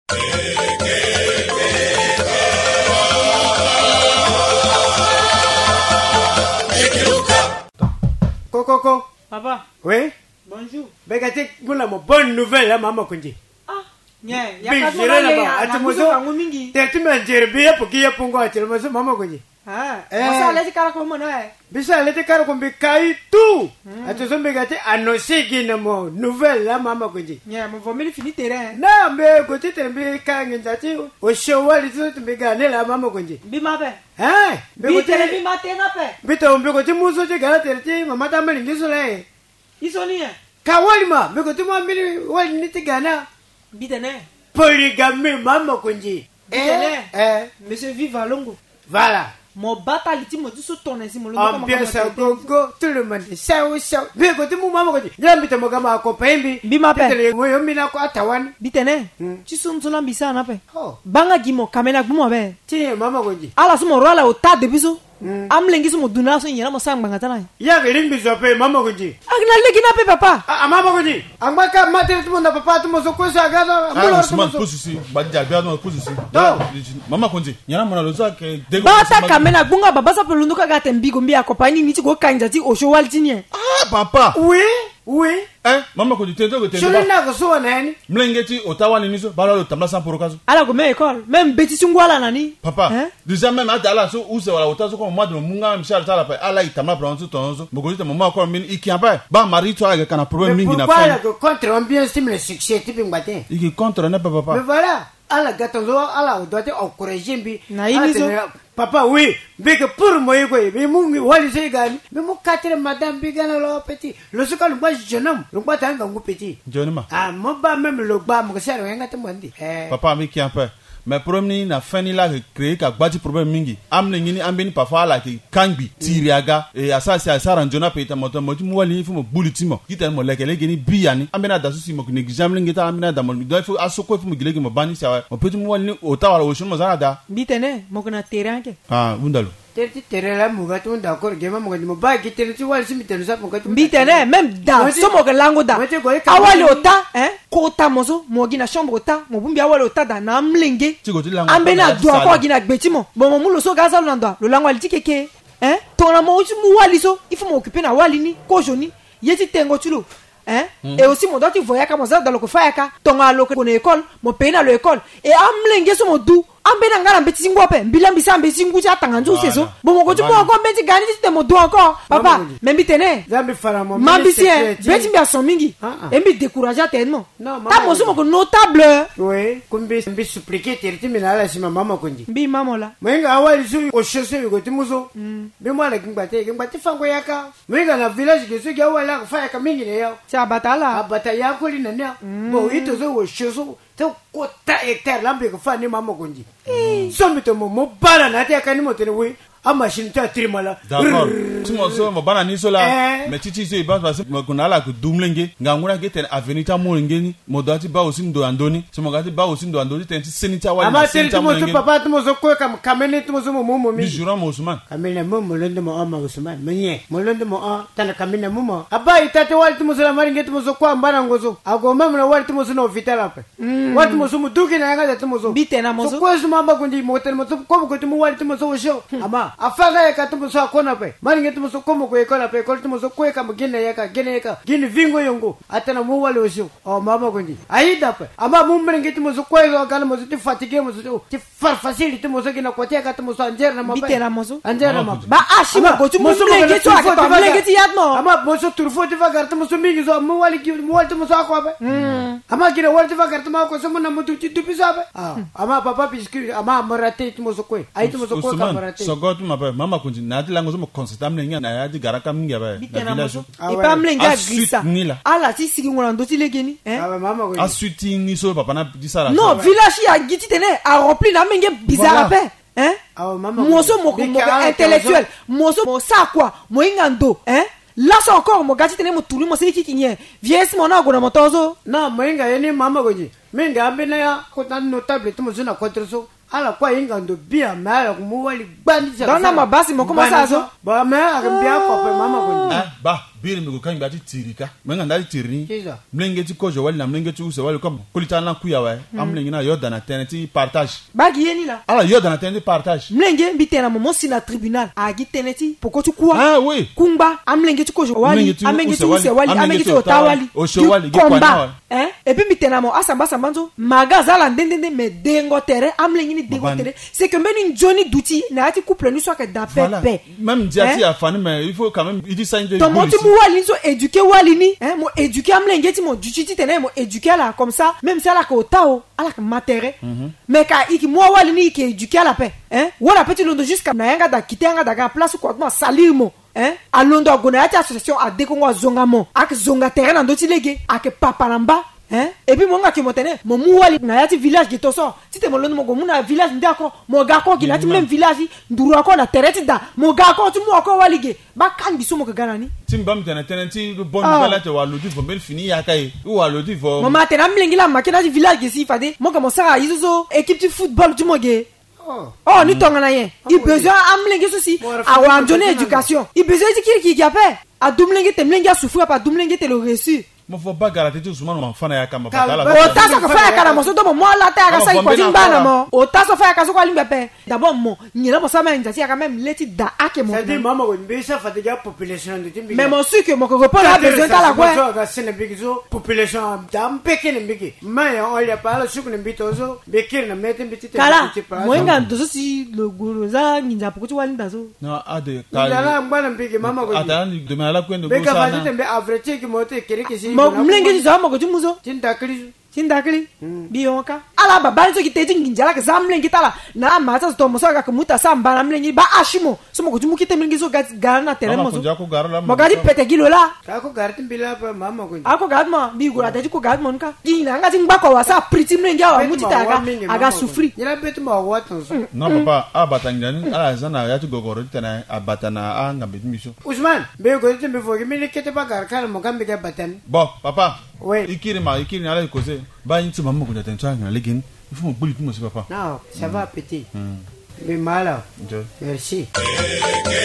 Coco. Papa. Oui. Bonjour. Begati, kuna mo bonne nouvelle mama kunji. Ah. Yeah. Bijira na ba. Atumuzo. Tetuma njeribiya pukiya pungo atumuzo mama kunji. Ah. Masa leti kara ko mono eh. Bisa leti kara ko bikai tu. Atuzo begati annoncer gina mo nouvelle la mama kunji. Yeah, mo vomili fini terrain. Na mbe ko titembe kangi ndati o showali tu tembegane la mama kunji. Bima be. Bikote bima tenga pe. Bito mbiko muso je gala terti mama tamali ngisole. Isoni eh. Kawali ma biko mo mili wali nitigana. Bitene. Polygamie mama kunji. Monsieur Viva Longo. Voilà. Mon bata liti mo du so tourner si mo lo ambiance gogo tout le monde ça biko timu mama kunji. Nyambi to mogama ko pembi. Bima pe. Tele moyo mina ko atawani. Bitene. Ti sun zona bisa na pe. Banga gimo kamena gumo be. Ti mama kunji. Ala so mo rola o ta de biso. Am lengi so mo duna so nyina mo sang banga tana. Ya gelimbi zo pe mama kunji. Agna legi na pe papa. Mama kunji. Angba mater tu na papa tu mo so ko sa gada. Usman posisi badja bia no posisi. Mama kunji. Nyana mo na loza ke dego. Bata kamena bunga baba sa pelundu ka gata mbigo mbi akopani ni ti go kanja ti o show waltinye. Papa. Oui. Mama kunji tendo tendo. Shule na ko so nani? Mlengeti otawa ni niso balo lo tamla sans porokazo. Ala go me école, même beti sungwala nani? Papa. Déjà même atala so use wala otazo ko moi de munga mshal tala pa ala itamla pronto tonzo. Bogolita mama ko min ikiamba ba mari to aga kana problème mingi na fa. Pourquoi contre ambiance le succès tipi ngbatin? Iki contre na papa. Mais voilà. Ala gatonzo ala doit encourager mbi. Na imizo. Papa oui, big pour moi quoi, mais mungi wali se gani. Mais mon quatre madame bigana lo petit. Le suka le bois jeune homme, le bois tanga ngu petit. Jeune ma. Mon ba même le ba mo sero ngata mwandi. Papa mi ki un peu. Mais problème na fani la créer ka gbati problème mingi amne ngini ambeni parfois la ki kangbi tiriaga et asa ranjona peta moto mu wali fu mo bulitimo kita mo lekele geni biani ambena da susi mo ni examle ngita ambena da mo do fu asoko fu mo gilegi mo bani sa mo peti mu wali o tawala o shimo zada bitene mo kana teranke undalo Terti la muga tu d'accord gema muga mo ba ki terti wali simi terti sa muga tu bitene même da somo ke lango da awali ota kota mozo mo gina chambre ota mo bumbi awali ota da na mlenge ambena do ko gina gbetimo bon mo mulo so gaza lando lo lango ali tikeke tona mo mu wali so il faut m'occuper na wali ni ko joni yeti tengo tulo et aussi mon doit tu voyais comme ça dans le kofaka tonga lo ko école mo pena lo école et amlenge so mo du ambena ngala mbeti ngwape mbila mbisa mbeti nguti atanga nzu seso bomo ko tumo ko mbeti gani ti mo do encore papa membi tene zambi fara mo mambisien beti mbia son mingi embi décourager tellement ta mo so mo ko notable oui kumbi mbi suppliquer terti minala sima mama konji mbi mamola mwenga awali su o chose ko timuzo mbi mwala ngbate fango yaka mwenga na village ke su ga wala fa yaka mingi ne yao sa batala ya ko lina ne bo ito zo o choso to kota hectare lambe ko fa ni mama konji somito mo bala na te akani mo tene we a machine ta trimala d'accord timo so mo bana ni so la mais titi so iba parce que ko na la ko dumlenge nganguna geten avenue ta mo ngeni mo dati ba osi ndo andoni so mo gati ba osi ndo andoni tenti senita wali ama tenti mo so papa timo so ko kam kamene timo so mo mi bijura mo Usman kamene mo londo mo ama Usman menye mo londo mo tana kamene mo aba itate wali timo so la mari ngeti mo so kwa mbana ngozo agoma mo wali timo so no vitala pa wali timo so mo duki na yanga timo so bitena mo so ko so mama kundi mo tene mo so ko ko timo wali timo so sho ama afaga ya katumo so akona pe mari ngeti mo so ko mo ko ekola pe ko timo so ko ka mgine yaka gine vingo yongo atana mo wali osho mama kundi aida pe ama mo ngeti mo so ko yo kana mo so ti fatigue mo so ti facilité mo so kina kotia ka timo so anjera na mama bitena mo so anjera mama ba ashima go timo so ngeti so akapa ngeti yadno ama mo so turfo ti vagar timo so mingi so mo wali timo so akwa pe ama kina wali ti vagar timo ko so mo na mo tu ti dupiso pe ama papa biscuit ama morate timo so ko ai timo so ko ka morate so go timo pe mama kunji na ti lango so mo constatam ne nya na ya di garaka mingi ba na village e pa mlenga grisa ala ti sigi ngona ndo ti legeni mama ko asuti ni so papa na di sara non village ya giti tene a rempli na menge bizarre pe moso mo intellectuel moso mo sa quoi mo ingando là c'est encore mo gati tene mo tuli mo se kikinye vies mo na gona motozo na mo inga yeni mama ko ji minga ambena ya ko tan notable to mo zuna kontroso ala kwa ingando bia mala ko mo wali bandi sa dona mabasi mo comment ça zo ba me akambia ko pe mama ko ji ba biri mi ko kan ba ti tirika menga ndali tirni Kiza. mlenge ti kojo wali na mlenge ti use wali comme kulita na kuya wa amlenge na yoda na teneti partage bagi yeni la ala yoda na teneti partage mlenge mbitena momo si na tribunal agi teneti poko kuwa ah oui kumba amlenge ti kojo wali amlenge ti use wali amlenge ti otawali oshowali komba et puis mitena mo asamba sambanzo magaza la ndendende me dengo tere amlenge ni dengo tere c'est que mbeni Johnny Douti na ati couple ni soit que d'appel même diati a fani mais il faut quand même il dit ça de ton moti mu wali so éduquer wali ni mo éduquer amlenge ti mo duchiti tene mo éduquer la comme ça même ça la ko tao ala ka matere mais ka iki mo wali ni ki éduquer la paix wala petit londo jusqu'à na yanga da kitanga da place ko ma salir mo a londo agona ati association a dekongo zonga mo ak zonga terrain na ndoti lege ak papa namba et puis monga ki motene mo muwali na yati village ki toso tite mo londo mo go muna village ndako mo gako ki lati même village nduru ako na tereti da mo gako tu mo ako walige ba kan biso mo ka ganani timbam tene tenenti bon nouvelle te walodi vo mel fini yakai ou walodi vo mo matena mlengila makina di village ki si fade mo ka mo sara yizo équipe de football tu mo ge oh ni tonga na ye il besoin amlenge souci a wa donner éducation il besoin di ki a fait a dumlenge te mlenge a souffrir pas dumlenge te le reçu mo fo bagara te suma no mfana ya kama patala o taso ko fa ya mo so to mo la ta ka sai ko timbana mo o taso fa ya ka so ko limbe pe d'abord mo nyina mo sama njati ya quand même leti da ake mo ça dit maman ko mbisa fatiga population de timbi mais mon sûr que mo ko répondre à besoin ta la quoi ga sene bigizo population dam peke ne mbiki maya on ya pala suku ne mbitozo bekir na mete mbitite kala mo nga ndozo si le guru za nginja poko wali ndazo no ade kala ngwana mbiki mama ko atani de mala kwendo go sana beka fazite mbe average ki mote kereke si mlenge ji zama ko jumuzo tindakli biyonka ala babali so kiteji nginjala ka zamlenge tala na mata to mo so ka kumuta samba na mlenge ba ashimo so mo ko jumu kite mlenge so gara na tere mo so mo gadi pete gilo la ka ko gartin bila pa mama ko ako gadma bi gura taji ko gadma nka gina nga tin bako wasa pretty mlenge wa mutita aga sufri nyala betu ma watan so no papa abatangani ala zana ya tu gogoro tena abatana anga bitmiso Usman be go tembe fo mi lekete ba gar kala mo gambe ga batan bon papa oui ikiri ala cause ba yin tu mamu ko da tan ngala legin il faut mo buli tu mo papa non ça va petit mais mal merci